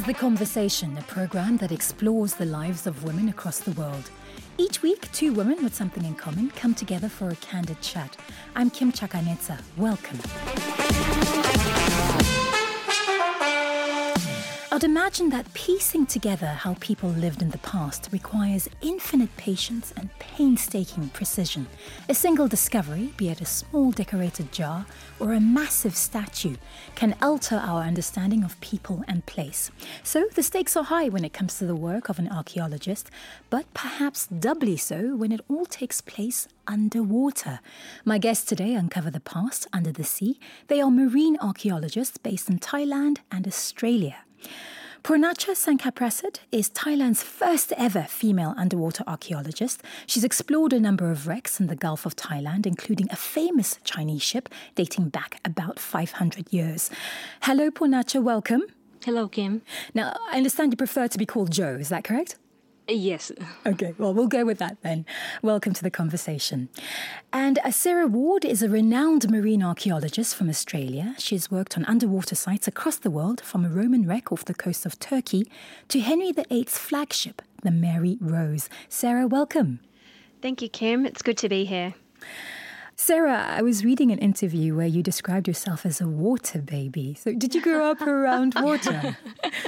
The Conversation, a program that explores the lives of women across the world. Each week, two women with something in common come together for a candid chat. I'm Kim Chakanetsa. Welcome. I'd imagine that piecing together how people lived in the past requires infinite patience and painstaking precision. A single discovery, be it a small decorated jar or a massive statue, can alter our understanding of people and place. So the stakes are high when it comes to the work of an archaeologist, but perhaps doubly so when it all takes place underwater. My guests today uncover the past under the sea. They are marine archaeologists based in Thailand and Australia. Purnacha Sangkaprasad is Thailand's first ever female underwater archaeologist. She's explored a number of wrecks in the Gulf of Thailand, including a famous Chinese ship dating back about 500 years. Hello, Purnacha, welcome. Hello, Kim. Now, I understand you prefer to be called Jo, is that correct? Yes. Okay, well, we'll go with that then. Welcome to the conversation. And Sarah Ward is a renowned marine archaeologist from Australia. She's worked on underwater sites across the world, from a Roman wreck off the coast of Turkey to Henry VIII's flagship, the Mary Rose. Sarah, welcome. Thank you, Kim. It's good to be here. Sarah, I was reading an interview where you described yourself as a water baby. So did you grow up around water?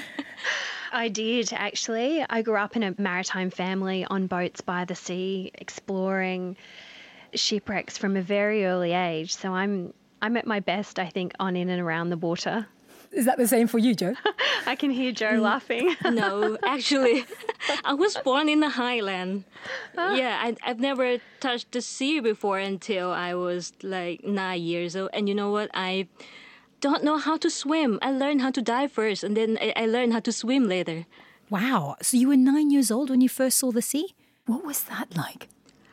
I did, actually. I grew up in a maritime family on boats by the sea, exploring shipwrecks from a very early age. So I'm at my best, I think, on in and around the water. Is that the same for you, Jo? I can hear Jo laughing. No, actually, I was born in the Highland. Yeah, I've never touched the sea before until I was like 9 years old. And you know what? I don't know how to swim. I learned how to dive first, and then I learned how to swim later. Wow. So you were 9 years old when you first saw the sea? What was that like?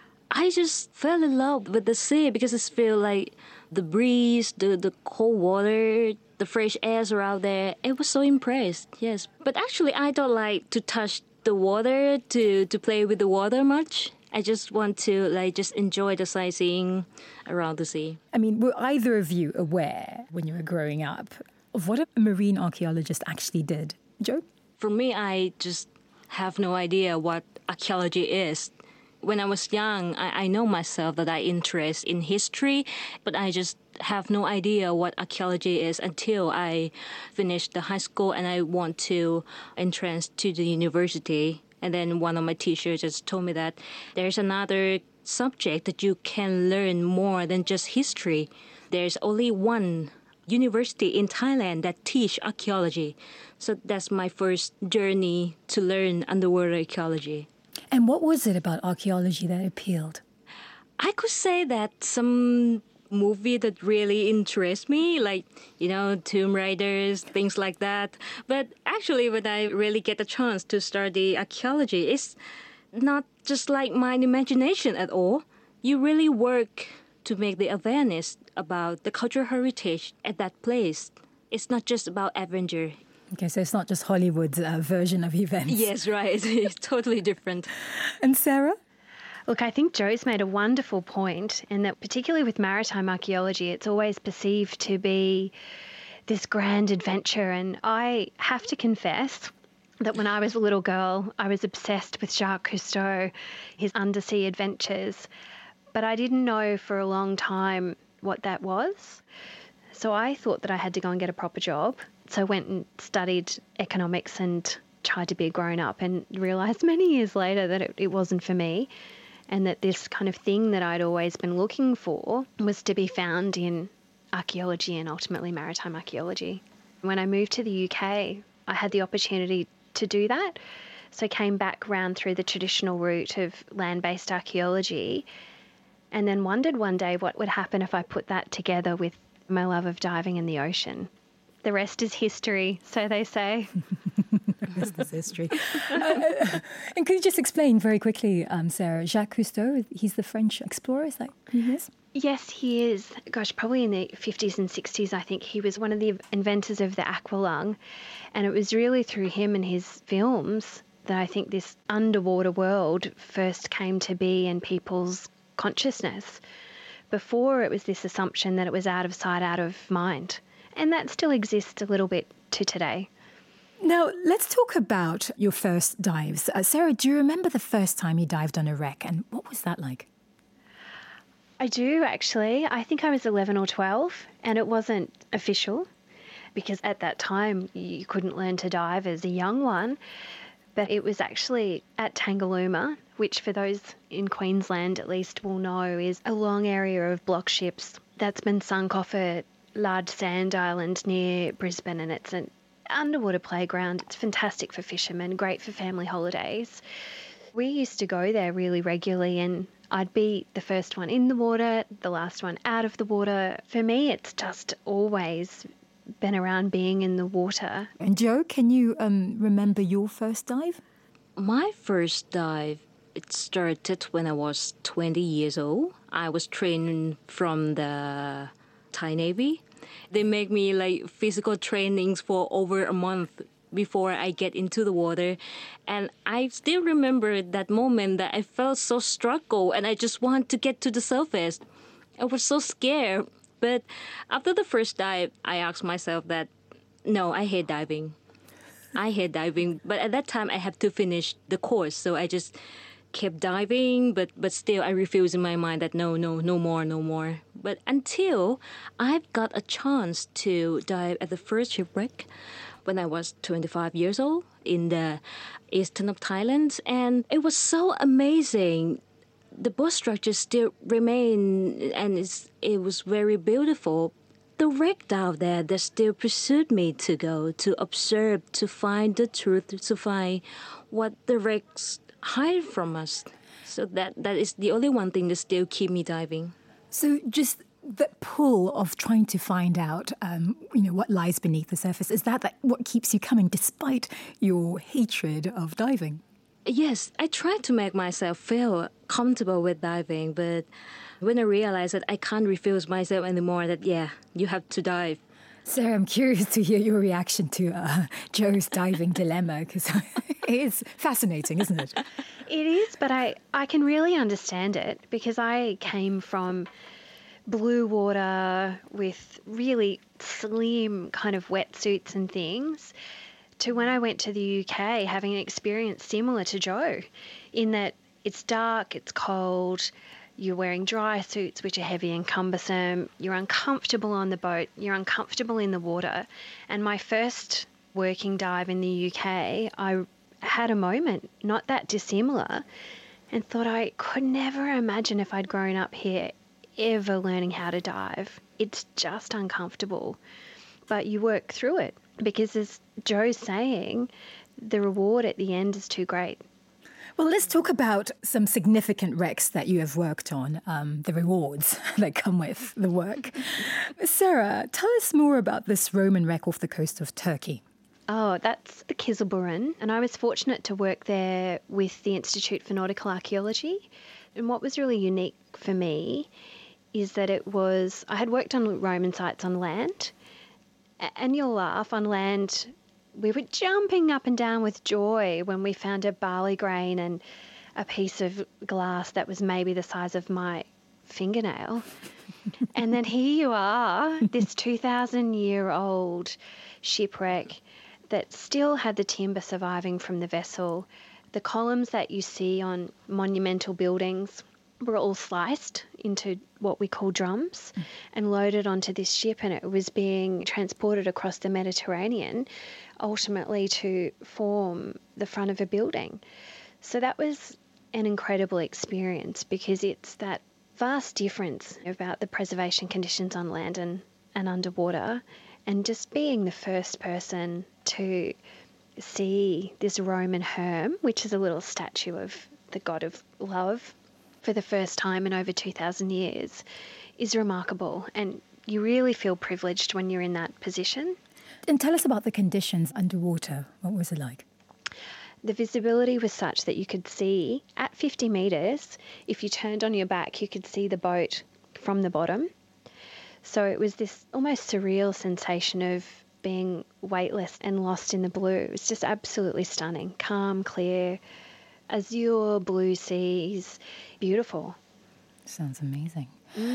I just fell in love with the sea because I feel like the breeze, the cold water, the fresh airs around there. I was so impressed, yes. But actually, I don't like to touch the water, to play with the water much. I just want to just enjoy the sightseeing around the sea. I mean, were either of you aware when you were growing up of what a marine archaeologist actually did? Jo? For me, I just have no idea what archaeology is. When I was young, I know myself that I interest in history, but I just have no idea what archaeology is until I finished the high school and I want to entrance to the university. And then one of my teachers just told me that there's another subject that you can learn more than just history. There's only one university in Thailand that teach archaeology. So that's my first journey to learn underwater archaeology. And what was it about archaeology that appealed? I could say that some movie that really interests me, like, Tomb Raiders, things like that. But actually, when I really get the chance to study archaeology, it's not just like my imagination at all. You really work to make the awareness about the cultural heritage at that place. It's not just about adventure. Okay, so it's not just Hollywood's version of events. Yes, right. It's totally different. And Sarah? Look, I think Jo's made a wonderful point, and that particularly with maritime archaeology, it's always perceived to be this grand adventure. And I have to confess that when I was a little girl, I was obsessed with Jacques Cousteau, his undersea adventures. But I didn't know for a long time what that was. So I thought that I had to go and get a proper job. So I went and studied economics and tried to be a grown-up, and realised many years later that it wasn't for me, and that this kind of thing that I'd always been looking for was to be found in archaeology and ultimately maritime archaeology. When I moved to the UK, I had the opportunity to do that. So I came back round through the traditional route of land-based archaeology, and then wondered one day what would happen if I put that together with my love of diving in the ocean. The rest is history, so they say. The rest is history. And could you just explain very quickly, Sarah, Jacques Cousteau, he's the French explorer, is that who he is? Yes, he is. Gosh, probably in the 50s and 60s, I think. He was one of the inventors of the aqualung. And it was really through him and his films that I think this underwater world first came to be in people's consciousness. Before, it was this assumption that it was out of sight, out of mind. And that still exists a little bit to today. Now, let's talk about your first dives. Sarah, do you remember the first time you dived on a wreck, and what was that like? I do, actually. I think I was 11 or 12, and it wasn't official because at that time you couldn't learn to dive as a young one. But it was actually at Tangalooma, which for those in Queensland at least will know is a long area of block ships that's been sunk off a large sand island near Brisbane, and it's an underwater playground. It's fantastic for fishermen, great for family holidays. We used to go there really regularly, and I'd be the first one in the water, the last one out of the water. For me, it's just always been around being in the water. And Jo, can you remember your first dive? My first dive, it started when I was 20 years old. I was trained from the Thai Navy. They make me like physical trainings for over a month before I get into the water. And I still remember that moment that I felt so struggle and I just want to get to the surface. I was so scared. But after the first dive, I asked myself that, no, I hate diving. I hate diving. But at that time, I had to finish the course. So I just kept diving, but still I refused in my mind that no more. But until I've got a chance to dive at the first shipwreck when I was 25 years old in the eastern of Thailand. And it was so amazing. The boat structure still remained, and it was very beautiful. The wreck down there that still pursued me to go, to observe, to find the truth, to find what the wrecks hide from us. So that is the only one thing that still keep me diving. So just the pull of trying to find out, what lies beneath the surface, is that what keeps you coming despite your hatred of diving? Yes, I try to make myself feel comfortable with diving, but when I realize that I can't refuse myself anymore, that, you have to dive. Sarah, I'm curious to hear your reaction to Jo's diving dilemma, because it is fascinating, isn't it? It is, but I can really understand it because I came from blue water with really slim kind of wetsuits and things to when I went to the UK having an experience similar to Jo, in that it's dark, it's cold, you're wearing dry suits which are heavy and cumbersome, you're uncomfortable on the boat, you're uncomfortable in the water. And my first working dive in the UK, I had a moment, not that dissimilar, and thought I could never imagine if I'd grown up here ever learning how to dive. It's just uncomfortable. But you work through it because, as Jo's saying, the reward at the end is too great. Well, let's talk about some significant wrecks that you have worked on, the rewards that come with the work. Sarah, tell us more about this Roman wreck off the coast of Turkey. Oh, that's the Kizilburun, and I was fortunate to work there with the Institute for Nautical Archaeology. And what was really unique for me is that I had worked on Roman sites on land, and you'll laugh, on land we were jumping up and down with joy when we found a barley grain and a piece of glass that was maybe the size of my fingernail. And then here you are, this 2,000-year-old shipwreck that still had the timber surviving from the vessel. The columns that you see on monumental buildings were all sliced into what we call drums and loaded onto this ship, and it was being transported across the Mediterranean, ultimately to form the front of a building. So that was an incredible experience because it's that vast difference about the preservation conditions on land and underwater, and just being the first person to see this Roman Herm, which is a little statue of the god of love, for the first time in over 2,000 years, is remarkable. And you really feel privileged when you're in that position. And tell us about the conditions underwater. What was it like? The visibility was such that you could see at 50 metres, if you turned on your back, you could see the boat from the bottom. So it was this almost surreal sensation of being weightless and lost in the blue. It was just absolutely stunning, calm, clear, azure, blue seas, beautiful. Sounds amazing.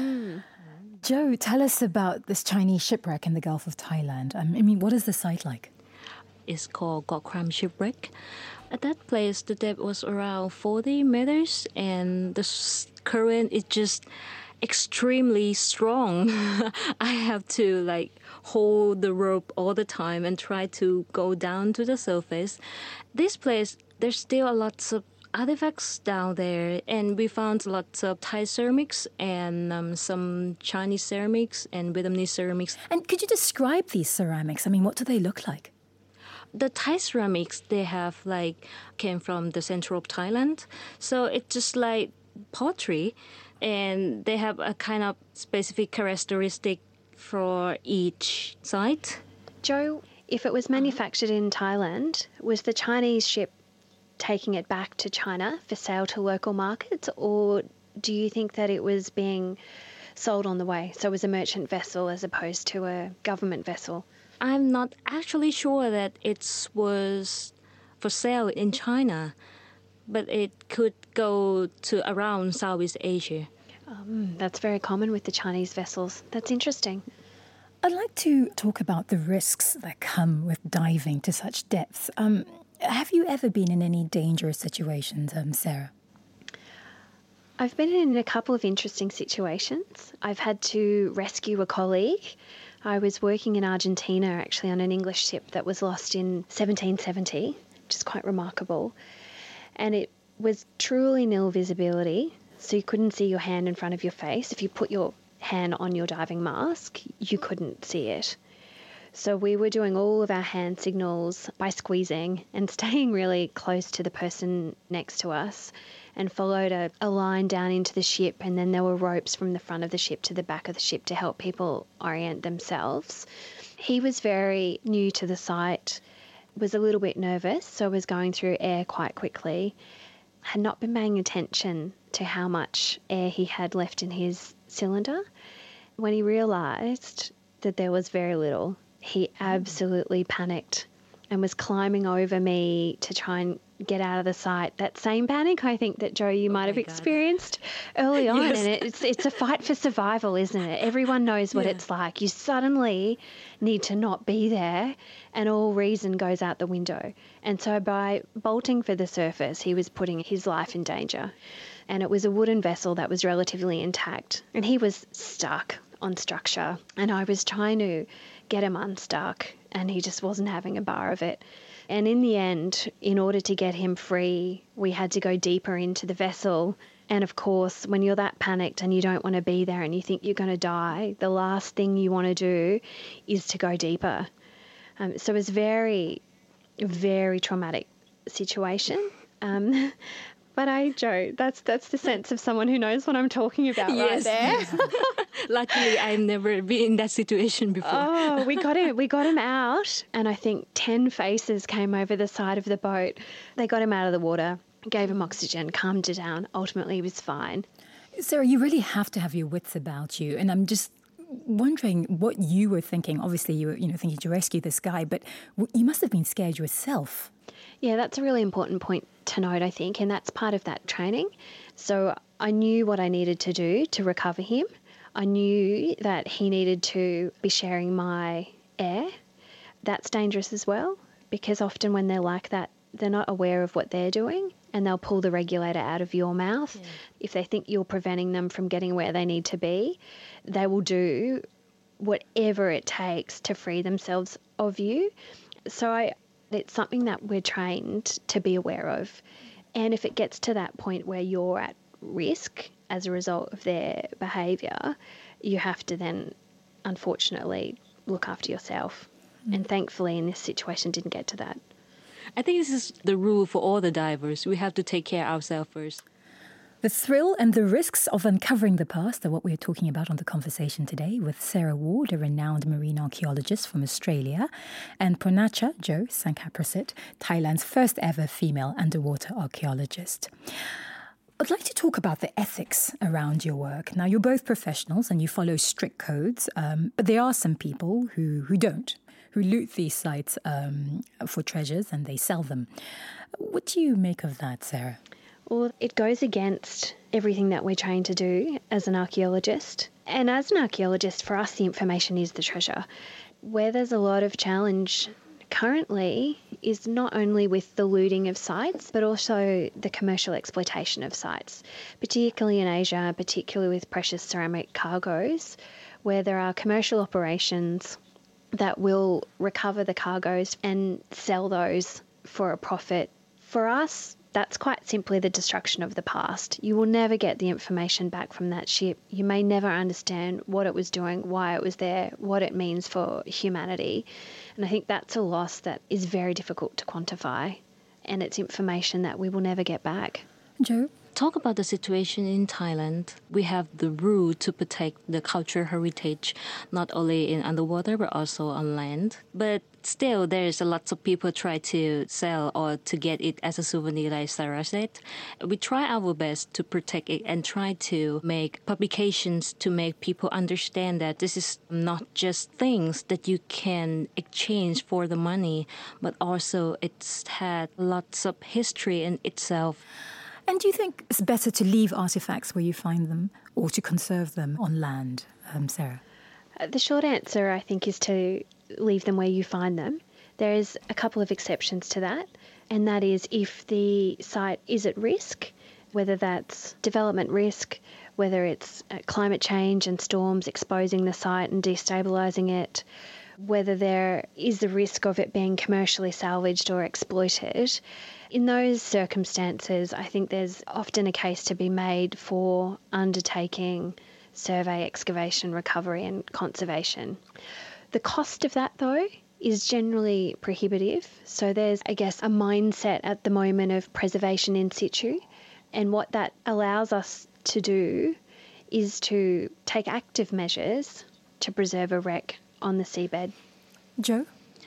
Jo, tell us about this Chinese shipwreck in the Gulf of Thailand. What is the site like? is called Gokram Shipwreck. At that place, the depth was around 40 meters, and the current is just extremely strong. I have to hold the rope all the time and try to go down to the surface. This place, there's still a lot of artifacts down there, and we found lots of Thai ceramics and some Chinese ceramics and Vietnamese ceramics. And could you describe these ceramics? I mean, what do they look like? The Thai ceramics, they have came from the center of Thailand. So it's just like pottery, and they have a kind of specific characteristic for each site. Jo, if it was manufactured in Thailand, was the Chinese ship taking it back to China for sale to local markets, or do you think that it was being sold on the way? So it was a merchant vessel as opposed to a government vessel? I'm not actually sure that it was for sale in China, but it could go to around Southeast Asia. That's very common with the Chinese vessels. That's interesting. I'd like to talk about the risks that come with diving to such depths. Have you ever been in any dangerous situations, Sarah? I've been in a couple of interesting situations. I've had to rescue a colleague. I was working in Argentina, actually, on an English ship that was lost in 1770, which is quite remarkable. And it was truly nil visibility, so you couldn't see your hand in front of your face. If you put your hand on your diving mask, you couldn't see it. So we were doing all of our hand signals by squeezing and staying really close to the person next to us, and followed a line down into the ship, and then there were ropes from the front of the ship to the back of the ship to help people orient themselves. He was very new to the site, was a little bit nervous, so was going through air quite quickly, had not been paying attention to how much air he had left in his cylinder. When he realised that there was very little, he absolutely panicked and was climbing over me to try and get out of the sight. That same panic, I think, that Jo, you might have experienced early on. Yes. And it's a fight for survival, isn't it? Everyone knows what it's like. You suddenly need to not be there, and all reason goes out the window. And so by bolting for the surface, he was putting his life in danger. And it was a wooden vessel that was relatively intact. And he was stuck on structure. And I was trying to get him unstuck, and he just wasn't having a bar of it. And in the end, in order to get him free, we had to go deeper into the vessel. And of course, when you're that panicked and you don't want to be there and you think you're going to die, the last thing you want to do is to go deeper. So it was very, very traumatic situation. But Jo, that's the sense of someone who knows what I'm talking about right there. Luckily, I've never been in that situation before. Oh, we got him out, and I think 10 faces came over the side of the boat. They got him out of the water, gave him oxygen, calmed it down. Ultimately, he was fine. Sarah, you really have to have your wits about you, and I'm just wondering what you were thinking. Obviously, you were thinking to rescue this guy, but you must have been scared yourself. Yeah, that's a really important point to note, I think, and that's part of that training. So I knew what I needed to do to recover him. I knew that he needed to be sharing my air. That's dangerous as well, because often when they're like that, they're not aware of what they're doing, and they'll pull the regulator out of your mouth. Yeah. If they think you're preventing them from getting where they need to be, they will do whatever it takes to free themselves of you. So it's something that we're trained to be aware of. And if it gets to that point where you're at risk as a result of their behaviour, you have to then, unfortunately, look after yourself. And thankfully, in this situation, didn't get to that. I think this is the rule for all the divers. We have to take care of ourselves first. The thrill and the risks of uncovering the past are what we're talking about on The Conversation today with Sarah Ward, a renowned marine archaeologist from Australia, and Purnacha Jo Sanghaprasit, Thailand's first ever female underwater archaeologist. I'd like to talk about the ethics around your work. Now, you're both professionals and you follow strict codes, but there are some people who don't, who loot these sites for treasures and they sell them. What do you make of that, Sarah? Well, it goes against everything that we're trained to do as an archaeologist. And as an archaeologist, for us, the information is the treasure. Where there's a lot of challenge currently is not only with the looting of sites, but also the commercial exploitation of sites, particularly in Asia, particularly with precious ceramic cargoes, where there are commercial operations that will recover the cargoes and sell those for a profit. For us, that's quite simply the destruction of the past. You will never get the information back from that ship. You may never understand what it was doing, why it was there, what it means for humanity. And I think that's a loss that is very difficult to quantify. And it's information that we will never get back. Joe? Talk about the situation in Thailand. We have the rule to protect the cultural heritage, not only in underwater, but also on land. But still, there's a lots of people try to sell or to get it as a souvenir, like Sarah said. We try our best to protect it and try to make publications to make people understand that this is not just things that you can exchange for the money, but also it's had lots of history in itself. And do you think it's better to leave artifacts where you find them or to conserve them on land, Sarah? The short answer, I think, is to leave them where you find them. There is a couple of exceptions to that, and that is if the site is at risk, whether that's development risk, whether it's climate change and storms exposing the site and destabilising it, whether there is the risk of it being commercially salvaged or exploited. In those circumstances, I think there's often a case to be made for undertaking survey, excavation, recovery and conservation. The cost of that, though, is generally prohibitive. So there's, I guess, a mindset at the moment of preservation in situ. And what that allows us to do is to take active measures to preserve a wreck on the seabed. Joe?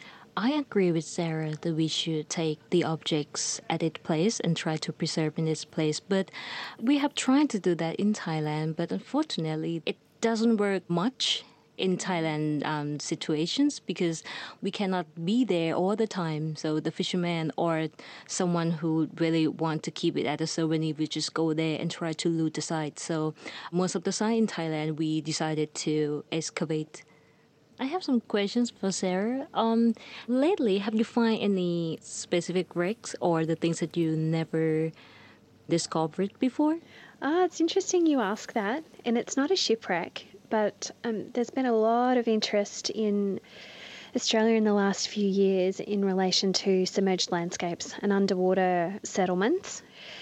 I agree with Sarah that we should take the objects at its place and try to preserve in its place. But we have tried to do that in Thailand, but unfortunately it doesn't work much in Thailand situations because we cannot be there all the time. So the fisherman or someone who really want to keep it as a souvenir will just go there and try to loot the site. So most of the site in Thailand we decided to excavate. I have some questions for Sarah. Lately, have you found any specific wrecks or the things that you never discovered before? It's interesting you ask that, and it's not a shipwreck, but there's been a lot of interest in Australia in the last few years in relation to submerged landscapes and underwater settlements.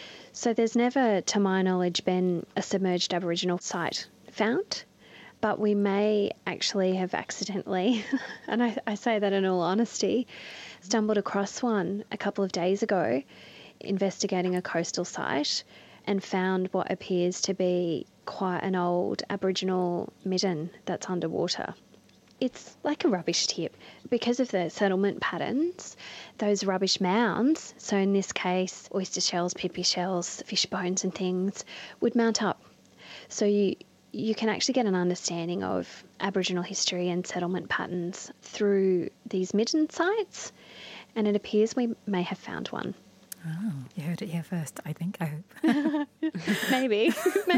So there's never, to my knowledge, been a submerged Aboriginal site found. But we may actually have accidentally, and I say that in all honesty, stumbled across one a couple of days ago investigating a coastal site and found what appears to be quite an old Aboriginal midden that's underwater. It's like a rubbish tip. Because of the settlement patterns, those rubbish mounds, so in this case oyster shells, pipi shells, fish bones and things, would mount up. So you can actually get an understanding of Aboriginal history and settlement patterns through these midden sites, and it appears we may have found one. Oh, you heard it here first, I think, I hope. Maybe.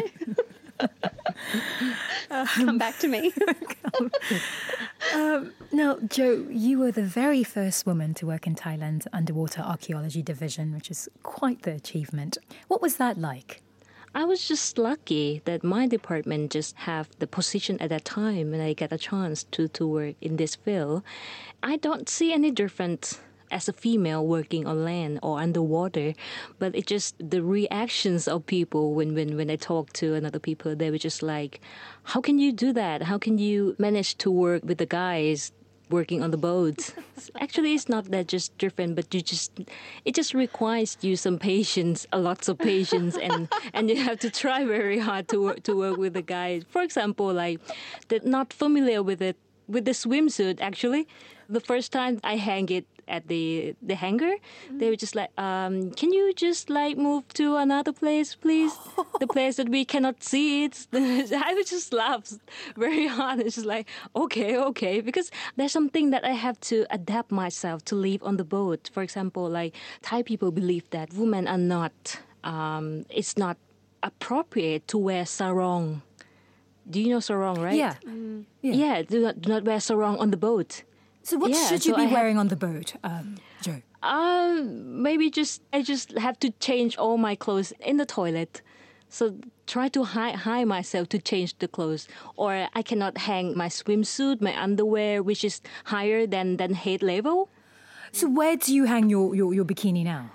Come back to me. Now, Joe, you were the very first woman to work in Thailand's Underwater Archaeology Division, which is quite the achievement. What was that like? I was just lucky that my department just have the position at that time and I get a chance to work in this field. I don't see any difference as a female working on land or underwater, but it's just the reactions of people when I talk to another people, they were just like, how can you do that? How can you manage to work with the guys working on the boats? Actually, it's not that just different, but it just requires you some patience, lots of patience, and you have to try very hard to work with the guys. For example, like they're not familiar with the swimsuit. Actually, the first time I hang it at the hanger, they were just like, can you just like move to another place, please? The place that we cannot see it. I would just laugh very hard. It's just like, okay, because there's something that I have to adapt myself to live on the boat. For example, like Thai people believe that women are not, it's not appropriate to wear sarong. Do you know sarong, right? Yeah. Yeah, do not wear sarong on the boat. So what should you be wearing on the boat, Joe? Maybe I just have to change all my clothes in the toilet. So try to hide myself to change the clothes. Or I cannot hang my swimsuit, my underwear, which is higher than head level. So where do you hang your bikini now?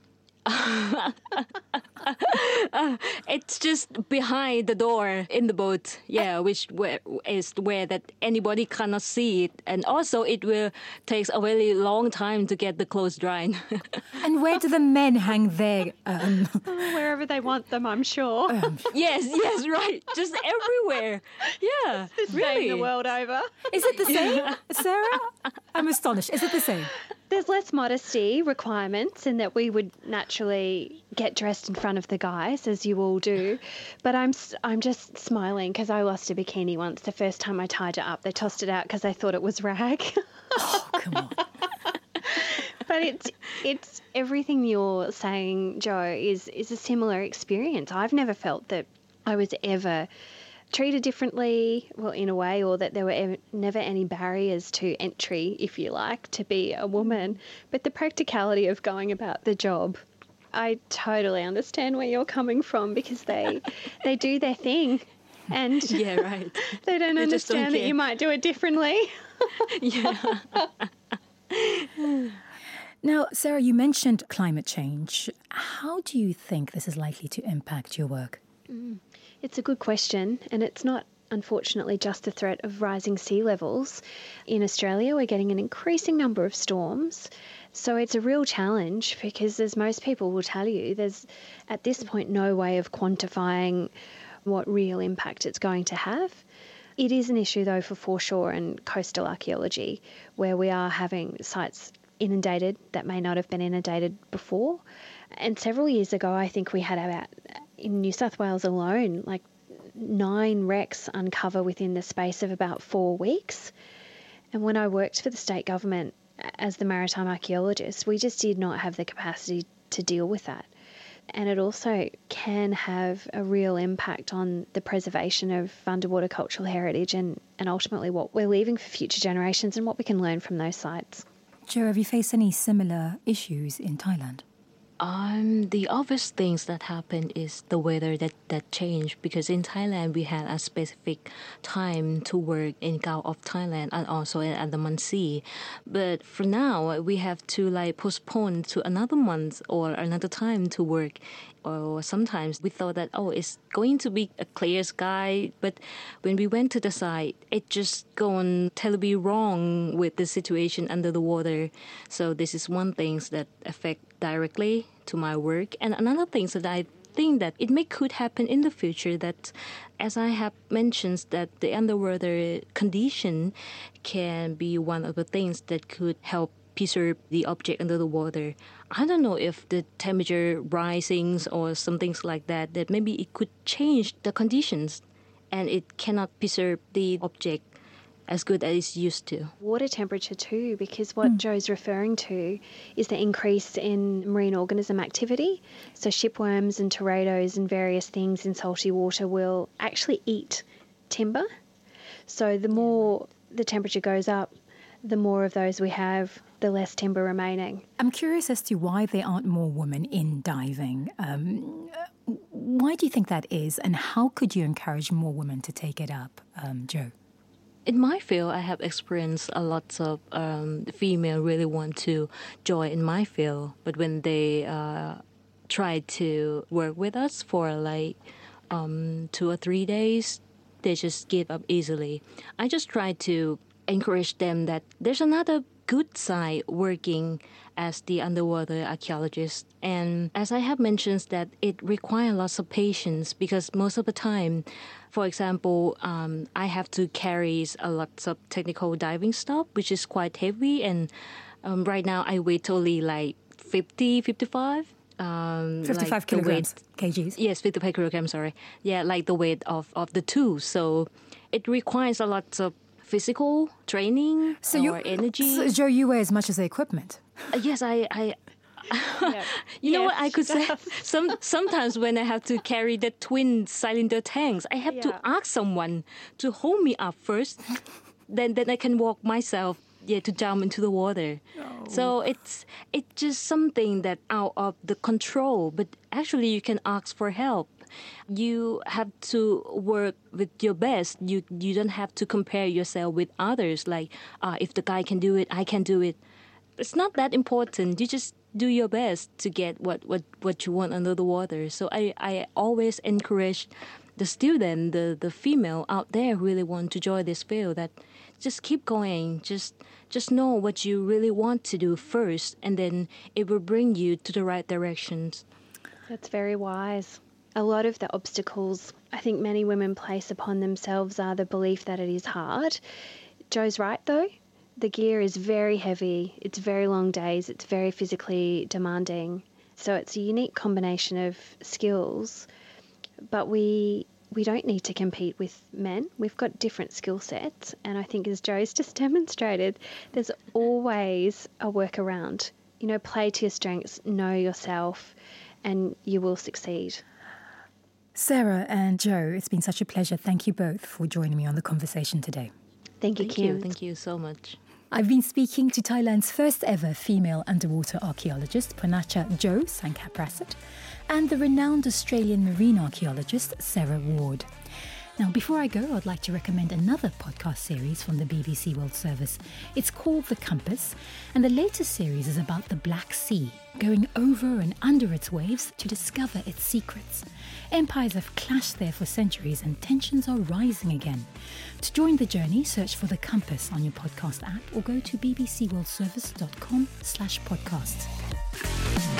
It's just behind the door in the boat, which is where that anybody cannot see it, and also it will take a very long time to get the clothes dried. And where do the men hang their? Wherever they want them, I'm sure. Yes, right, just everywhere. Yeah, really. The world over. Is it the same, Sarah? I'm astonished. Is it the same? There's less modesty requirements in that we would naturally get dressed in front of the guys, as you all do. But I'm just smiling because I lost a bikini once. The first time I tied it up, they tossed it out because they thought it was rag. Oh, come on. But it's everything you're saying, Joe, is a similar experience. I've never felt that I was ever treated differently, well, in a way, or that there were never any barriers to entry, if you like, to be a woman. But the practicality of going about the job, I totally understand where you're coming from, because they do their thing. And yeah, right. They don't understand that you might do it differently. Yeah. Now, Sarah, you mentioned climate change. How do you think this is likely to impact your work? It's a good question, and it's not, unfortunately, just the threat of rising sea levels. In Australia, we're getting an increasing number of storms, so it's a real challenge because, as most people will tell you, there's at this point no way of quantifying what real impact it's going to have. It is an issue, though, for foreshore and coastal archaeology, where we are having sites inundated that may not have been inundated before. And several years ago, I think we had about, in New South Wales alone, like 9 wrecks uncover within the space of about 4 weeks. And when I worked for the state government as the maritime archaeologist, we just did not have the capacity to deal with that. And it also can have a real impact on the preservation of underwater cultural heritage and ultimately what we're leaving for future generations and what we can learn from those sites. Joe, have you faced any similar issues in Thailand? The obvious things that happen is the weather that changed, because in Thailand we had a specific time to work in Gulf of Thailand and also in Andaman Sea. But for now, we have to postpone to another month or another time to work. Or sometimes we thought that, it's going to be a clear sky. But when we went to the site, it just gone terribly wrong with the situation under the water. So this is one thing that affect directly to my work. And another thing that I think that could happen in the future, that as I have mentioned, that the underwater condition can be one of the things that could help preserve the object under the water. I don't know if the temperature risings or some things like that maybe it could change the conditions and it cannot preserve the object as good as it's used to. Water temperature too, because what Joe's referring to is the increase in marine organism activity. So shipworms and teredos and various things in salty water will actually eat timber. So the more the temperature goes up, the more of those we have, the less timber remaining. I'm curious as to why there aren't more women in diving. Why do you think that is, and how could you encourage more women to take it up, Joe? In my field, I have experienced a lot of female really want to join in my field, but when they try to work with us for 2 or 3 days, they just give up easily. I just try to encourage them that there's another good side working as the underwater archaeologist. And as I have mentioned, that it requires lots of patience, because most of the time, for example, I have to carry a lot of technical diving stuff, which is quite heavy. And right now I weigh only 55 kilograms, kgs. Yes, 55 kilograms, sorry. Yeah, like the weight of the two. So it requires a lot of physical training or energy. So, Joe, you weigh as much as the equipment. Yes, you know what I could say? Sometimes when I have to carry the twin cylinder tanks, I have to ask someone to hold me up first. Then I can walk myself to jump into the water. So it's just something that out of the control, but actually you can ask for help. You have to work with your best. You don't have to compare yourself with others, like if the guy can do it, I can do it. It's not that important. You just do your best to get what you want under the water. So I always encourage the student, the female out there who really want to join this field, that just keep going. Just know what you really want to do first, and then it will bring you to the right directions. That's very wise. A lot of the obstacles I think many women place upon themselves are the belief that it is hard. Jo's right though. The gear is very heavy. It's very long days. It's very physically demanding. So it's a unique combination of skills, but we don't need to compete with men. We've got different skill sets. And I think, as Jo's just demonstrated, there's always a workaround. Play to your strengths, know yourself, and you will succeed. Sarah and Jo, it's been such a pleasure. Thank you both for joining me on the conversation today. Thank you, Kim. Thank you so much. I've been speaking to Thailand's first ever female underwater archaeologist, Purnacha Jo Sangkaprasert, and the renowned Australian marine archaeologist, Sarah Ward. Now, before I go, I'd like to recommend another podcast series from the BBC World Service. It's called The Compass, and the latest series is about the Black Sea, going over and under its waves to discover its secrets. Empires have clashed there for centuries, and tensions are rising again. To join the journey, search for The Compass on your podcast app or go to bbcworldservice.com/podcasts.